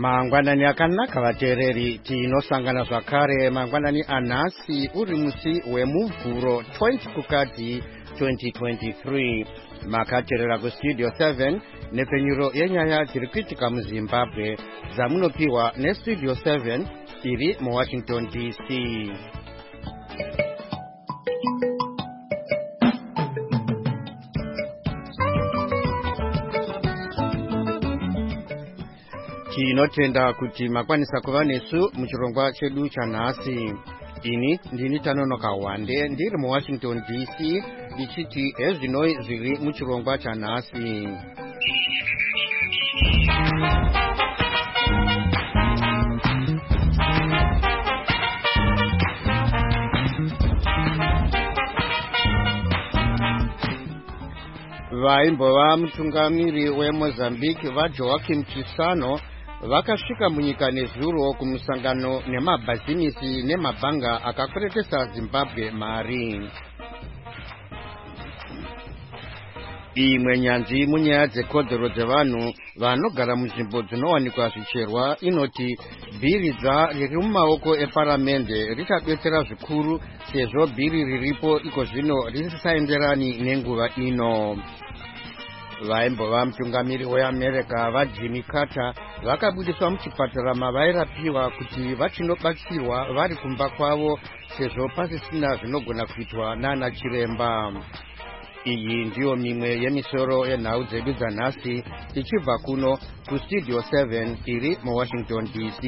Mangwanani akanaka vateereri tinosangana zvakare mangwanani anhasi uri musi wemuvhuro 20 kukadzi 2023 makateerera kustudio 7 nepfenyuro yenyaya dziri kuitika muzimbabwe dzamunopiwa nestudio 7 iri muwashington dc. Tinotenda kuti makwanisa kuva nesu muchirongwa chedu chanhasi. Ini ndini Tanonoka Wande ndiri muwashington dc ndichiti ezvinoi zviri muchirongwa chanhasi. Vaimbova mutungamiri weMozambique vaJoaquim Chissano vakasvika munyika nezuro kumusangano nemabhazinisi nemabhanga akakweretesa Zimbabwe mari. Imwe nyanzvi munyaya dzekodzero dzevanhu vanogara munzvimbo dzinowanikwa zvicherwa inoti bhiridza riri mumaoko eparamende richadetsera zvikuru sezvo bhiri riripo iko zvino risisaenderani nenguva ino. Vaimbova mutungamiri weAmerica vaJimmy Carter vakabudiswa muchipatara mavairapiwa kuti vachinobatsirwa vari kumba kwavo sezvo pasisina zvinogona kuitwa nana chiremba. Iyi ndiyo mimwe yemisoro yenhau dzedu dzanhasi tichibva kuno kustudio 7 iri muwashington dc.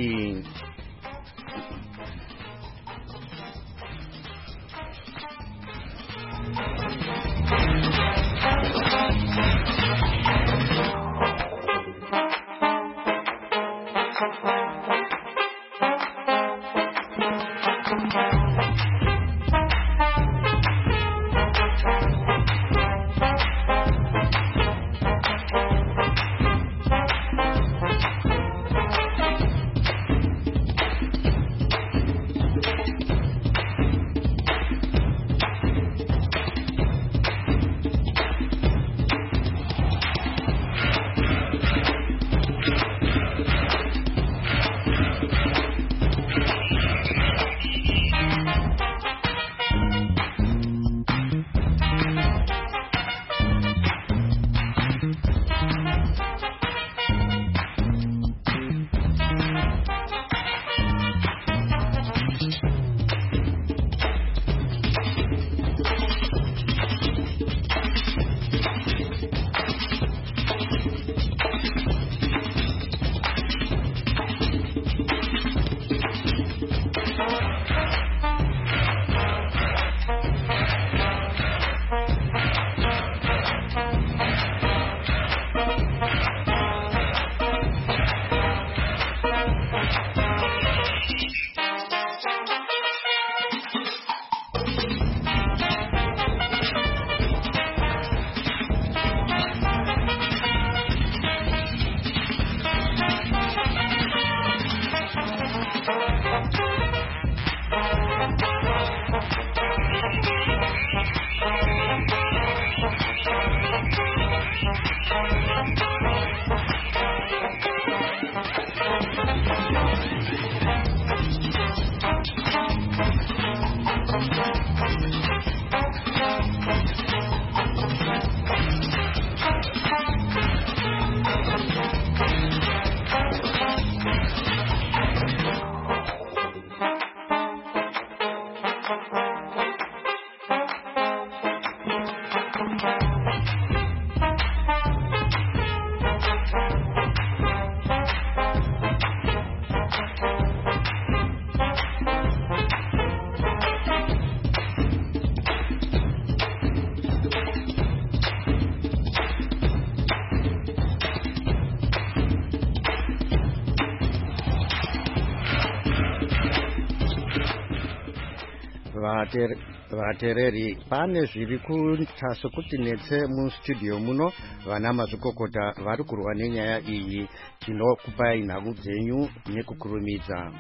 Vateereri pane zviri kuita sokuti netse mustudio muno vana mazvikokota vari kurwa nenyaya iyi. Tinokupai nhau dzenyu nekukurumidza.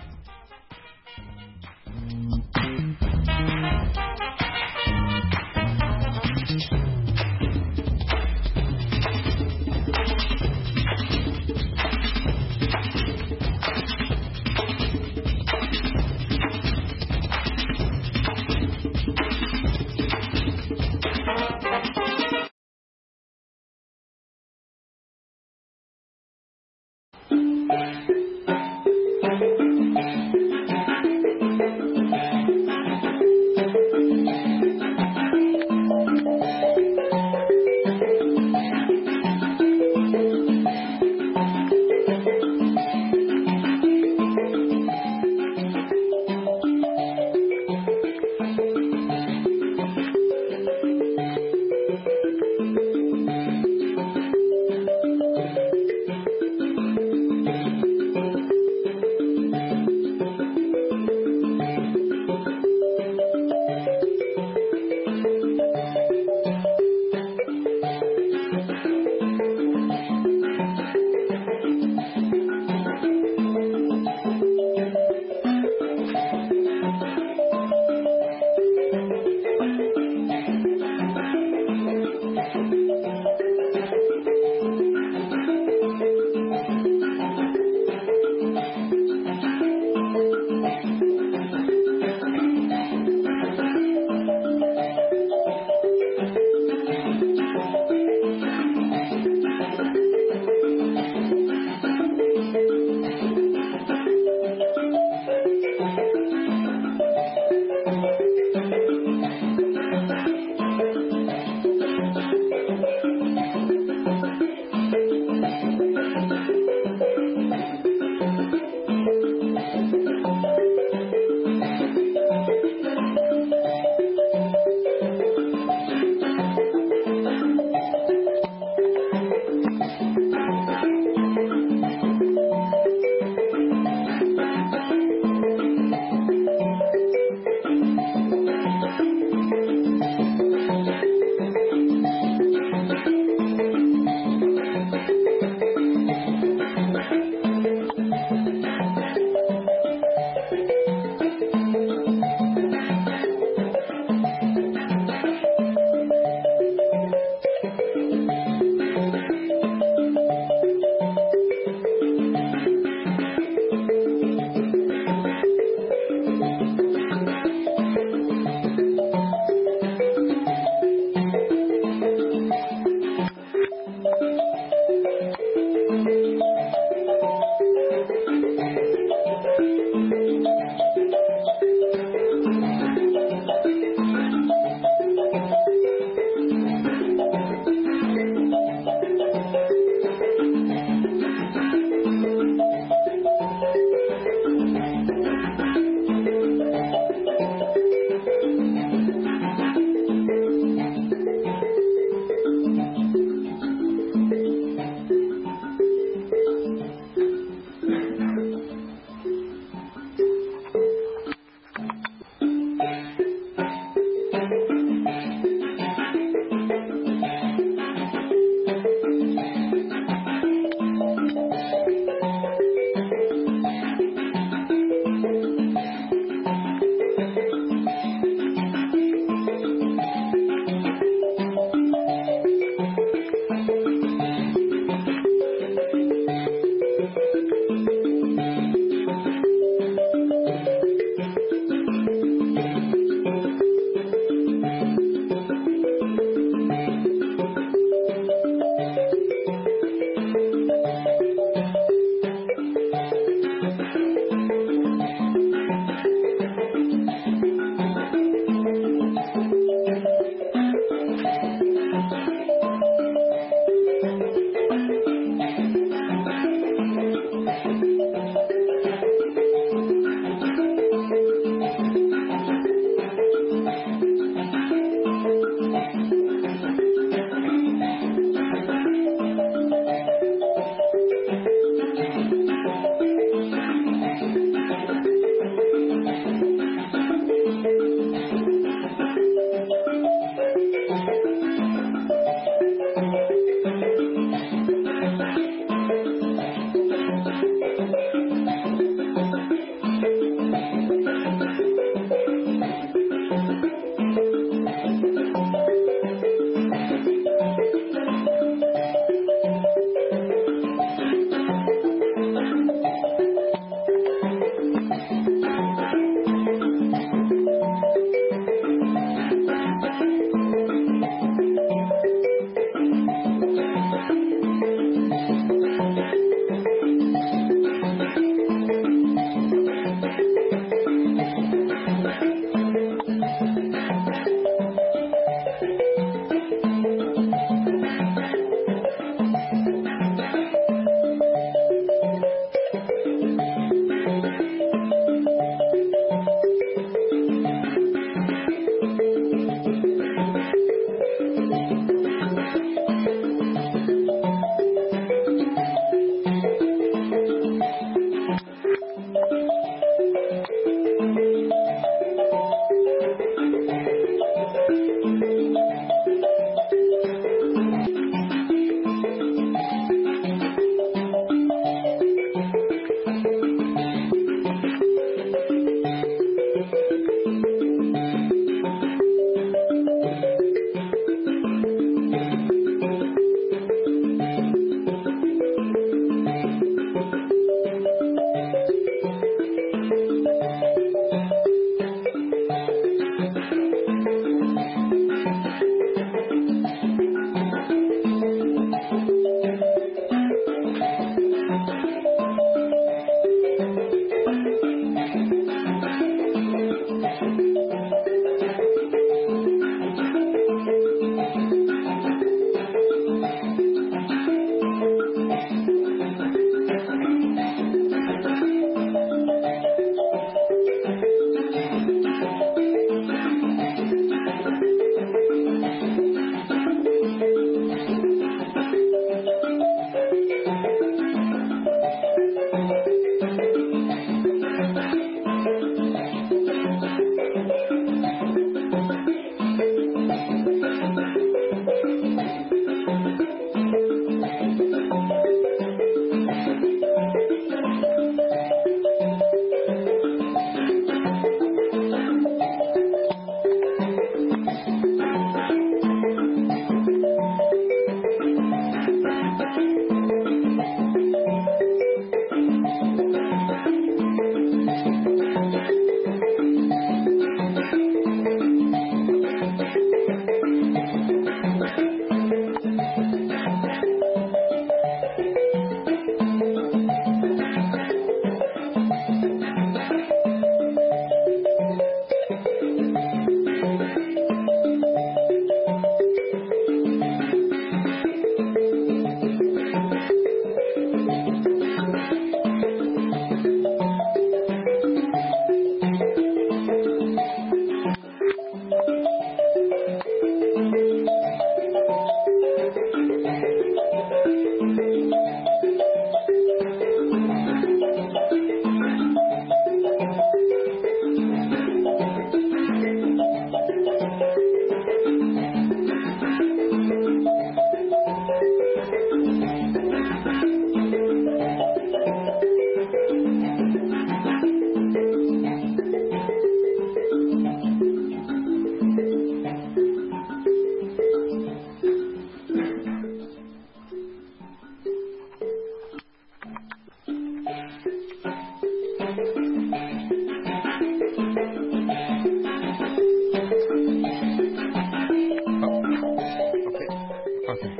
Okay.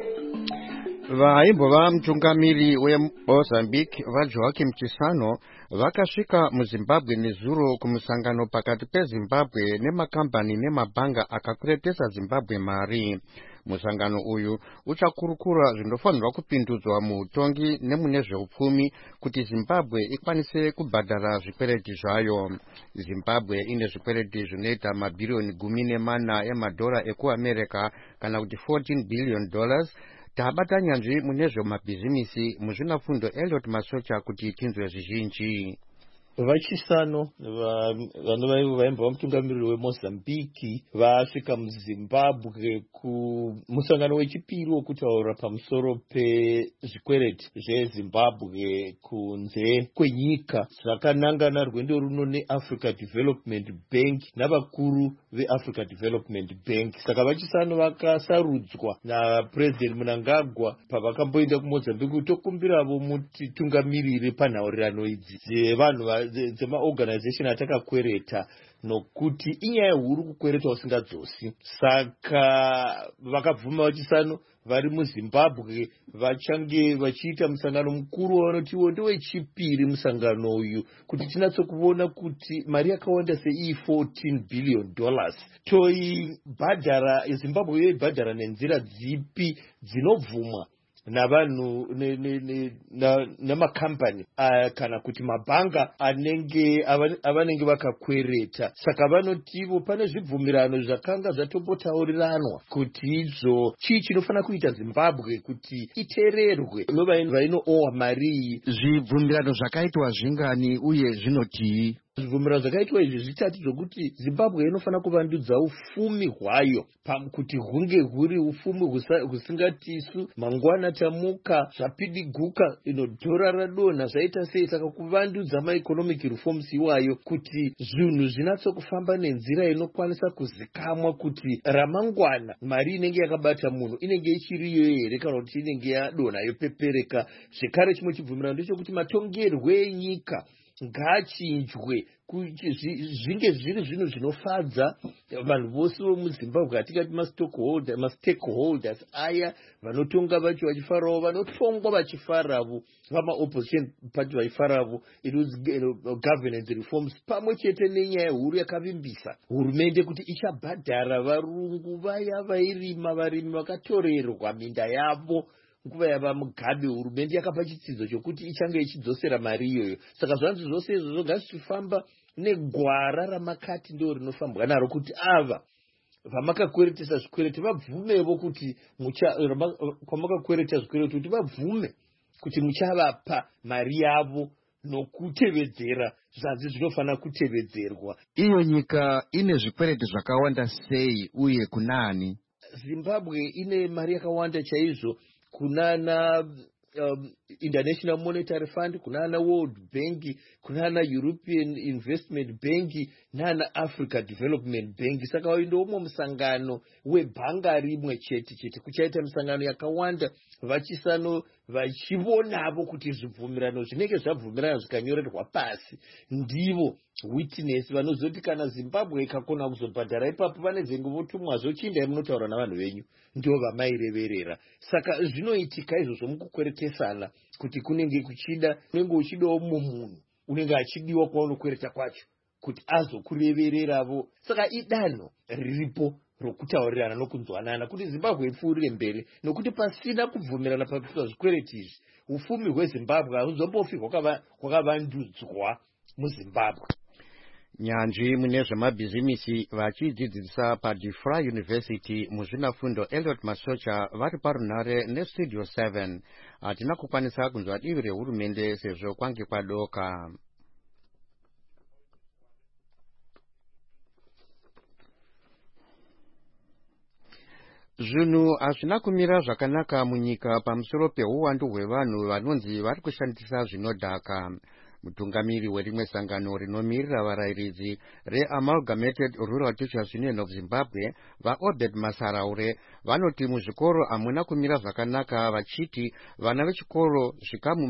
Vaimbova mutungamiri weMozambique vaJoaquim Chissano vakasvika muZimbabwe nezuro kumusangano pakati peZimbabwe nemakambani nemabhanga akakweretesa Zimbabwe mari. Musangano uyu uchakurukura zvinofanirwa kupindudzwa muutongi nemune zveupfumi kuti Zimbabwe ikwanise kubhadhara zvikwereti zvayo. Zimbabwe ine zvikwereti zvinoita mabhiriyoni 14 emadhora ekuAmerica kana kuti $14 billion. Tabata nyanzvi mune zvemabhizimisi muzvinafundo Elliot Masocha kuti tinzwe zvizhinji. Vachisano vanova vaimba mutungamiriri weMozambique vasvika muZimbabwe kumusangano wechipiri wokutaura pamusoro pezvikwereti zveZimbabwe kunze kwenyika zvakanangana rwendo runo neAfrica Development Bank navakuru veAfrica Development Bank. Saka vachisano vakasarudzwa naPresident Mnangagwa pavakamboenda kuMozambique kuti tokumbiravo mutitungamirire panhaurirano idzi dzevanhu dzemaorganization atakakwereta, nokuti inyaya huru kukwereta usingadzosi. Saka vakabvuma vachisano vari muZimbabwe vachange vachiita musangano mukuru wavanoti iwo ndowechipiri musangano uyu kuti tinatsokuona kuti mari yakawanda sei $14 billion toibhadhara. Zimbabwe yoibhadhara nenzira dzipi dzinobvumwa navanhu namakambani kana kuti mabhanga avanenge vakakwereta. Saka vanotivo pane zvibvumirano zvakanga zvatombotaurirana kuti izvo chii chinofanira kuita Zimbabwe kuti itererwe vainoowa mari iyi. Zvibvumirano zvakaitwa zvingani uye zvinotii? Zvibvumirano zvakaitwa izvi zvitatu zvokuti Zimbabwe inofanira kuvandudza ufumi hwayo kuti hunge huri ufumi husingatisu mangwana tamuka zvapidiguka dhora radonha zvaita sei. Saka kuvandudza maeconomic reforms iwayo kuti zvinhu zvinatsokufamba nenzira inokwanisa kuzikamwa kuti ramangwana mari inenge yakabata munhu inenge ichiriyo here kana kuti inenge yadonha yopepereka. Zvekare chimwe chibvumirano ndechekuti matongerwe enyika ngachinjwe zvinge zviri zvinhu zvinofadza vanhu vose vomuZimbabwe atingati mastakeholders aya vanotonga vacho vachifarawo, vanotongwa vachifaravo, vamaopposition party vachifaravo, governance reforms pamwe chete nenyaya huru yakavimbisa hurumende kuti ichabhadhara varungu vaya vairima, varimi vakatorerwa minda yavo nguva yava Mugabe. Hurumende yakapa chitsidzo chokuti ichange ichidzosera mari iyoyo. Saka zvanzi zvose izvozvo ngazvichifamba negwara ramakati ndo rinofambwa naro kuti ava vamakakweretesa zvikwereti vabvumevo kuti kwamakakwereta zvikwereti kuti vabvume kuti muchavapa mari yavo nokutevedzera zvanzi zvinofanira kutevedzerwa. Iyo nyika ine zvikwereti zvakawanda sei uye kunani? Zimbabwe ine mari yakawanda chaizvo kunana International Monetary Fund, kunana World Bank, kunana European Investment Bank nana Africa Development Bank. Saka waindomo musangano webhanga rimwe chete chete kuchaita misangano yakawanda vachisano vachivonavo kuti zvibvumirano zvinenge zvabvumirana zvikanyorerwa pasi ndivo witness vanozoti kana Zimbabwe ikakona kuzobhadhara ipapo vanezenge votumwazvo chindai munotaura navanhu venyu ndivo vamaireverera. Saka zvinoitika izvozvo mukukweretesana kuti kunenge kuchida unenge uchidawo munhu unenge achidiwa kwaunokwereta kwacho kuti azokurevereravo. Saka idanho riripo rokutaurirana nokunzwanana kuti Zimbabwe ipfuurire mberi, nokuti pasina kubvumirana pakuitwa zvikwereti izvi ufumi hweZimbabwe hauzombofika hwakavandudzwa muZimbabwe. Nyanzvi mune zvemabhizimisi vachidzidzisa paDifra University muzvinafundo Elliot Masocha vari parunhare neStudio 7. Hatina kukwanisa kunzwa divi rehurumende sezvo kwange kwadoka. Zvinhu hazvina kumira zvakanaka munyika pamusoro peuwandu hwevanhu vanonzi vari kushandisa zvinodhaka. Mutungamiri werimwe sangano rinomirira varayiridzi reAmalgamated Rural Teachers Union of Zimbabwe vaObed Masaraure vanoti muzvikoro hamuna kumira zvakanaka, vachiti vana vechikoro zvikamu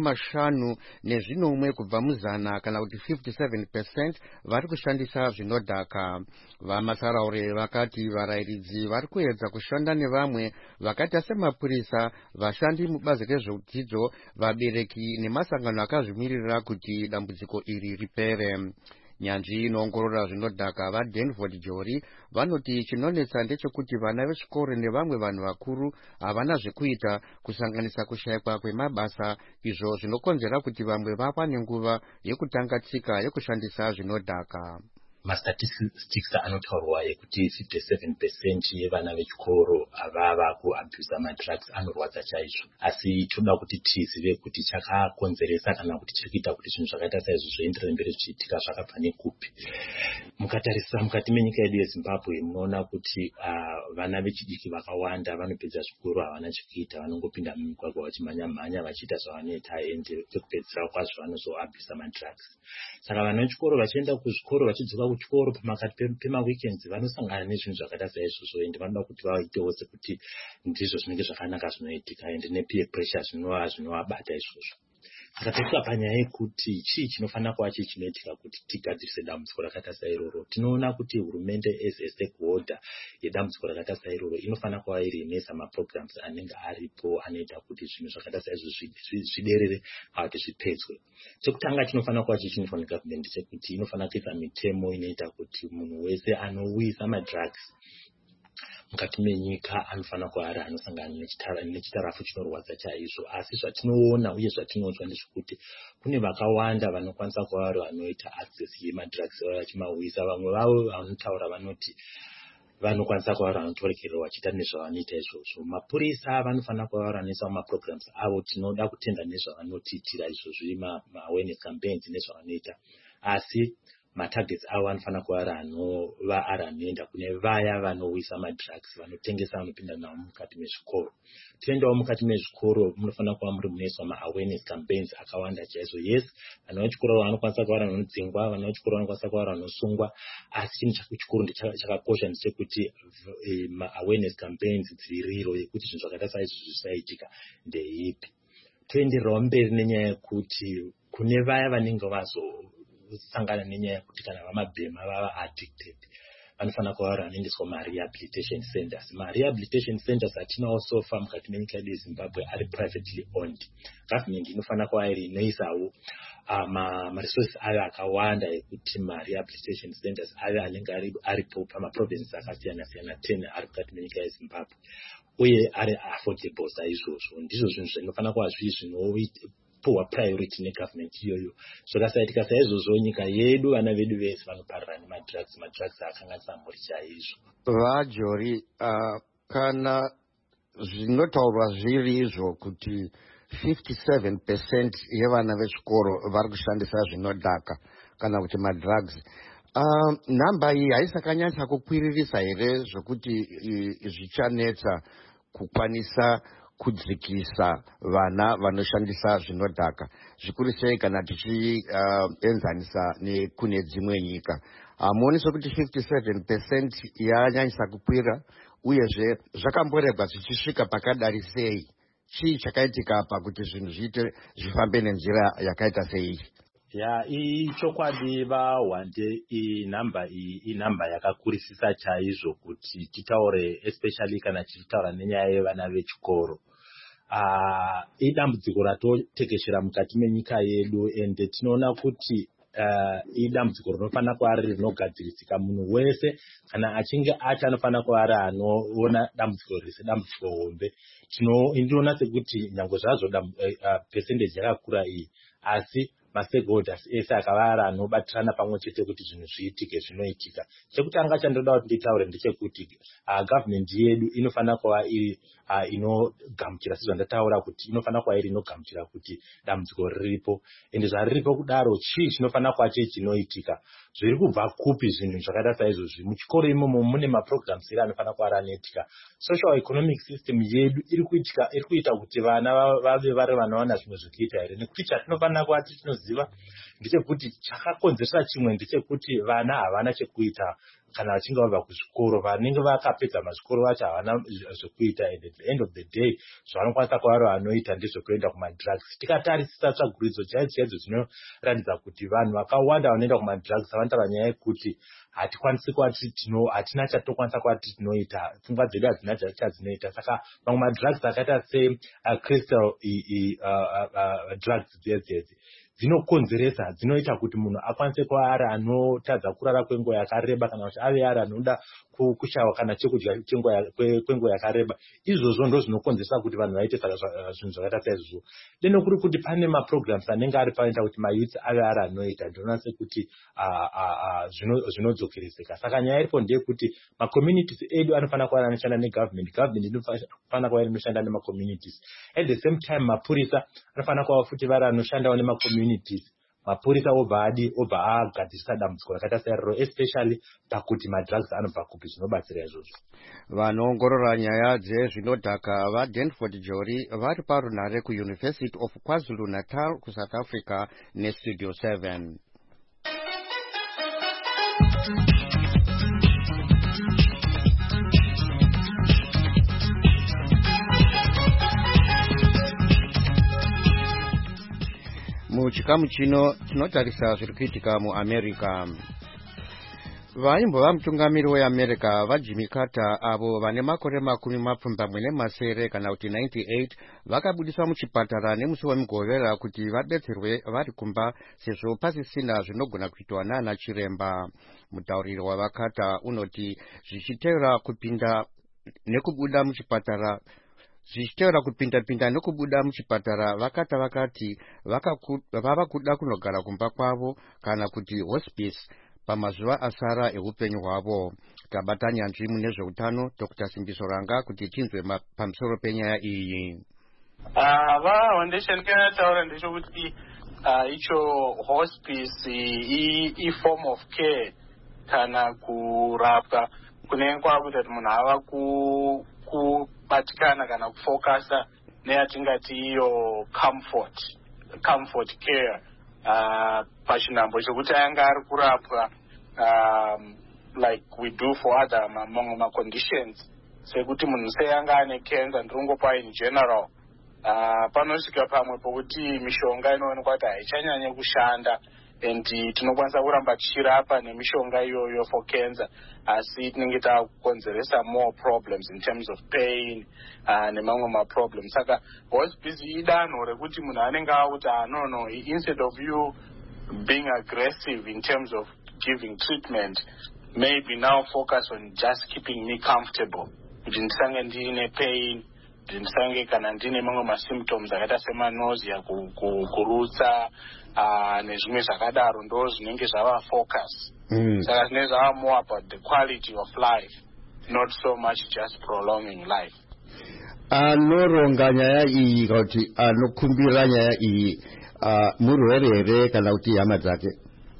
50 kubva muzana kana kuti 57% vari kushandisa zvinodhaka. VaMasaraure vakati varayiridzi vari kuedza kushanda nevamwe vakaita semapurisa, vashandi mubazi rezveudzidzo, vabereki nemasangano akazvimirira kuti dambudziko iri ripere. Nyanzvi inoongorora zvinodhaka vaDenford Jori vanoti chinonetsa ndechekuti vana vechikoro nevamwe vanhu vakuru havana zvekuita, kusanganisa kushayikwa kwemabasa, izvo zvinokonzera kuti vamwe vapa nenguva yekutanga tsika yekushandisa zvinodhaka. Mastatistics anotaurwa ekuti 57% yevana vechikoro avava kuabhusa madrugs anorwadza chaizvo. Asi toda kuti tizive kuti chakakonzeresa kana kuti chiri kuita kuti zvinhu zvakaita saizvo zvoenderera mberi zvichiitika zvakabva nekupi. Mukatarisa mukati menyika yedu yeZimbabwe munoona kuti vana vechidiki vakawanda vanopedza zvikoro havana chekuita, vanongopinda mumigwagwa vachimhanya vachiita zvavanoita, ende pekupedzisira kwazvo vanozoabhusa madrugs. Saka vana vechikoro vachienda kuzvikoro vachidzoka kuchikoro pamakati pemaweekends vanosangana nezvinhu zvakaita saizvozvo, ende vanoda kuti vaitewo sekuti ndizvo zvinenge zvakanaka zvinoitika, ende nepeer pressure zvinovabata izvozvo. Saka tasvika panyaya yekuti chii chinofanira kuva chii chinoitika kuti tigadzirise dambudziko rakaita sairoro. Tinoona kuti hurumende as a stakeholder yedambudziko rakaita sairoro inofanira kuva iri inoisa maprograms anenge aripo anoita kuti zvinhu zvakaita saizvo zviderere kana kuti zvipedzwe. Chekutanga chinofanira kuva chichinitwa negavhmendi chekuti inofanira kuisa mitemo inoita kuti munhu wese anowisa madrugs mukati menyika anofanira kuva ari anosangana nechitarafu chinorwadza chaizvo. Asi zvatinoona uye zvatinonzwa ndezvekuti kune vakawanda vanokwanisa kuva vari vanoita access yemadrugs vachimawisa. Vamwe vavo vanotaura vanoti vanokwanisa kuva vari vanotorekererwa vachiita nezvavanoita izvozvo. Mapurisa vanofanira kuva vari vanoisa maprograms avo. Tinoda kutenda nezvavanotiitira izvozvo, ma-awareness campaigns nezvavanoita. Asi matargets avo anofanira kuva ari anoenda kune vaya vanowisa madrugs, vanotengesa, vanopinda navo mukati mezvikoro. Tiendawo mukati mezvikoro munofanira kuva muri munoiswa ma-awareness campaigns akawanda chaizvo. Yes, vana vechikoro vanokwanisa kuva vari vanodzingwa, vana vechikoro vanokwanisa kuva vari vanosungwa, asi chinhu chechikoro chakakosha ndechekuti ma-awareness campaigns, dziviriro yekuti zvinhu zvakaita saizvo zvisaitika ndeipi. Toendererawo mberi nenyaya yekuti kune vaya vanenge sangana nenyaya yekuti kana vamabhema vava addicted vanofanira kuva vari vanoendeswa ma-rehabilitation centers. Ma-rehabilitation centers atinawo sofa mukati menyika yedu yeZimbabwe ari privately owned. Government inofanira kuva iri inoisawo ma-resources ayo akawanda ekuti ma-rehabilitation centers ayo anenge aripo pamaprovinces akasiyana-siyana 10 ari mukati menyika yeZimbabwe, uye ari affordable saizvozvo. Ndizvo zvinhu zvinofanira kuva zvinopuwa priority negovernment iyoyo. Zvakasaitika saizvozvo nyika yedu vana vedu vese vanoparara nemadrugs akanganisa mhuri chaizvo. VaJori, kana zvinotaurwa zviri izvo kuti 57% yevana vechikoro vari kushandisa zvinodhaka kana kuti madrugs, nhamba iyi haisakanyatsa kukwiririsa here zvokuti zvichanetsa kukwanisa kudzikisa vana vanoshandisa zvinodhaka, zvikuru sei kana tichienzanisa nekune dzimwe nyika? Hamuoni sokuti 57% yanyanyisa kukwira, uyezve zvakamborega zvichisvika pakadari sei? Chii chakaitika pakuti zvinhu zvifambe nenzira yakaita sei? Ichokwadi vaWande, inhamba yakakurisisa chaizvo kuti titaure, especially kana tichitaura nenyaya yevana vechikoro. Idambudziko ratotekeshera mukati menyika yedu, ende tinoona kuti idambudziko rinofanira kuva riri rinogadzirisika. Munhu wese kana achinge anofanira kuva ari anoona dambudziko riri sedambudziko hombe. Ndinoona sekuti nyange zvazvo percentage yakakura iyi, asi ma-stakeholders ese akava ari anobatirana pamwe chete kuti zvinhu zviitike zvinoitika. Chekutanga chandoda kuti nditaure ndechekuti government yedu inofanira kuva iri inogamuchira, sezvandataura kuti inofanira kuva iri inogamuchira kuti dambudziko riripo, ende zvariripo kudaro chii chinofanira kuva chii chinoitika. Zviri kubva kupi zvinhu zvakaita saizvozvi? Muchikoro imomo mune maprograms iri anofanira kuva anoitika. Social economic system yedu iri kuita kuti vana vave vari vanowana zvinhu zvekuita here, nekuti chatinofanira kuva tichinoziva chandinoziva ndechekuti chakakonzeresa chimwe ndechekuti vana havana chekuita kana vachinge vabva kuzvikoro. Vanenge vakapedza mazvikoro vacho havana zvekuita, and at the end of the day zvavanokwanisa kuva vanoita ndezvekuenda kumadrugs. Tikatarisisa tsvaguridzo chaidzo zvinoratidza kuti vanhu vakawanda vanoenda kumadrugs vanoita panyaya yekuti hatikwanisi kuva hatina chatokwanisa kuva tinoita, pfungwa dzedu hadzina chadzinoita. Saka mamwe madrugs akaita crystal drugs dzedzedzi dzinokonzeresa, dzinoita kuti munhu akwanise kuva ari anotadza kurara kwenguva yakareba, kana kuti ave ari anoda kushawa kana chekudya kwenguva yakareba. Izvozvo ndo zvinokonzeresa kuti vanhu vaite zvinhu zvakaita saizvozvo. Deno kuri kuti pane maprograms anenge ari paita kuti mayouth ave ari anoita, ndinoona sekuti zvinodzokereseka. Saka nyaya iripo ndeyekuti macommunities edu anofanira kuva anoshanda negovernment, government inofanira kuva inoshanda nemacommunities. At the same time mapurisa anofanira kuva futi vari anoshandawo nemacommunities. Mapurisa obva agadzirisa dambudziko rakaita sairoro, especially pakuti madrugs anobva kupi, zvinobatsira izvozvo. Vanoongorora nyaya dzezvinodhaka vaDenford Jori vari parunhare kuUniversity of KwaZulu-Natal kuSouth Africa neStudio 7. Muchikamu chino tinotarisa zviri kuitika muAmerica. Vaimbova mutungamiri weAmerica vaJimmy Carter avo vane makore 70 kana kuti 98 vakabudiswa muchipatara nemusi wemugovera kuti vadetserwe vari kumba sezvo pasisina zvinogona kuitwa nana chiremba. Mutauriri wavaCarter unoti zvichiteura kupinda nekubuda muchipatara zvichiteura kupinda nekubuda muchipatara vakata vakati vava kuda kunogara kumba kwavo kana kuti hospice pamazuva asara eupenyu hwavo. Tabata nyanzvi mune zveutano Dr. Simbiso Ranga kuti tinzwe pamusoro penyaya iyi. Foundation kanataura ndechekuti icho hospice form of care kana kurapwa kunenge kwakuita kuti munhu ava kubatikana kana kufokasa neyatingati iyo comfort care pachinhambo chekuti ayanga ari kurapwa like we do for other mamwe maconditions, sekuti munhu seyanga ane cancer ndirongopa in general. Panosvika pamwe pokuti mishonga inoonekwa kuti haichanyanye kushanda, and tinokwanisa kuramba tichirapa nemishonga iyoyo for cancer, asi tinenge takukonzeresa more problems in terms of pain nemamwe maproblems. Saka hospice idanho rekuti munhu anenge akuti no, instead of you being aggressive in terms of giving treatment, maybe now focus on just keeping me comfortable, kuti ndisange ndine pain, ndisange kana ndine mamwe masymptoms akaita semanausea, kurutsa nezvimwe zvakadaro, ndo zvinenge zvava focus. Saka zvinenge zvava more about the quality of life, not so much just prolonging life. Anoronga nyaya iyi kuti anokumbira nyaya iyi murwere here kana kuti hama dzake?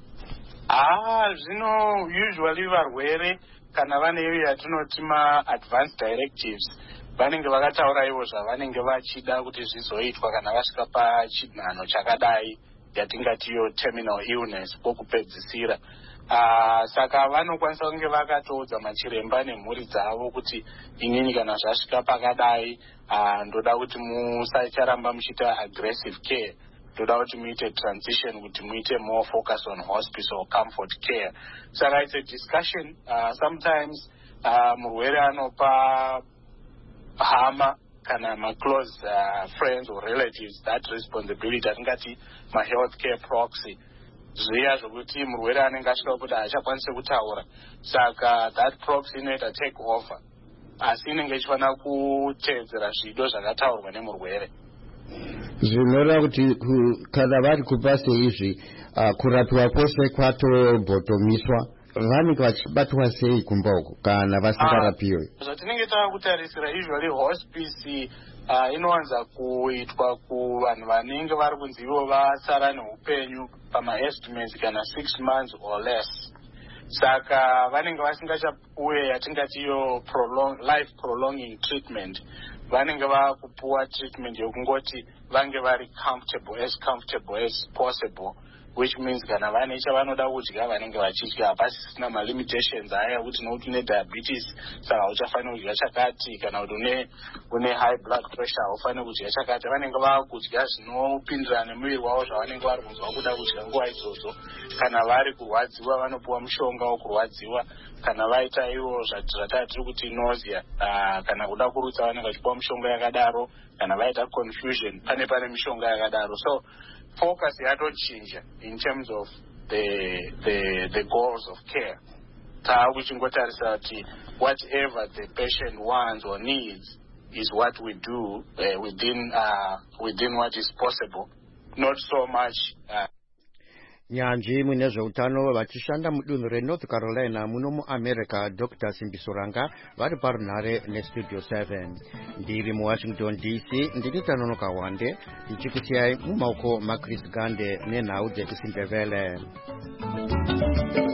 Zvino usually varwere kana vane iyo yatinoti ma-advanced directives vanenge vakataura ivo zvavanenge vachida kuti zvizoitwa kana vasvika pachinhano chakadai yatingati iyo terminal illness kwokupedzisira. Saka vanokwanisa kunge vakatoudza machiremba nemhuri dzavo kuti inini kana zvasvika pakadai ndoda kuti musacharamba muchiita aggressive care, ndoda kuti muite transition kuti muite more focus on hospice or comfort care. Saka it's a discussion. Sometimes murwere anopa hama kana ma-close friends or relatives that responsibility, atingati ma-health care proxy, zviya zvokuti murwere anenge asvika kuti haachakwanise kutaura, saka that proxy inoita take over, asi inenge ichifanira kuteedzera zvido zvakataurwa nemurwere. Zvinoreva kuti kana vari kupa seizvi kurapiwa kwose kwatobhotomiswa, vanenge vachibatwa sei kumba uko kana vasingarapiwe? Zvatinenge takutarisira usually hospice inowanza kuitwa kuvanhu vanenge vari kunzi ivo vasara neupenyu pama-estimates kana 6 months or less. Saka vanenge vasingachapuwe yatingati iyo life prolonging treatment, vanenge vakupuwa treatment yokungoti vange vari comfortable as possible, which means kana vane chavanoda kudya vanenge vachidya pasisina malimitations aya kuti nokuti une diabetes saka uchafanira kudya chakati, kana kuti une high blood pressure ufanire kudya chakati. Vanenge vakudya zvinopindirana nemuviri wavo zvavanenge vari kunzwa kuda kudya nguva idzodzo. Kana vari kurwadziwa vanopuwa mushonga wokurwadziwa. Kana vaita ivo zvatiri kuti nausea, kana kuda kurutsa vanenge vachipuwa mushonga yakadaro. Kana vaita confusion pane mishonga yakadaro. So focus yatochinja in terms of the goals of care. Takuchingotarisa kuti whatever the patient wants or needs is what we do within what is possible, not so much. Nyanji mune zveutano vachishanda mudunhu reNorth Carolina muno muAmerica, Dr. Simbisoranga vari parunhare neStudio 7. Ndiri muWashington DC, ndiri Tanonoka Wande, ndichikusiyai mumaoko maChris Gande nenhau dzeChiSindevele.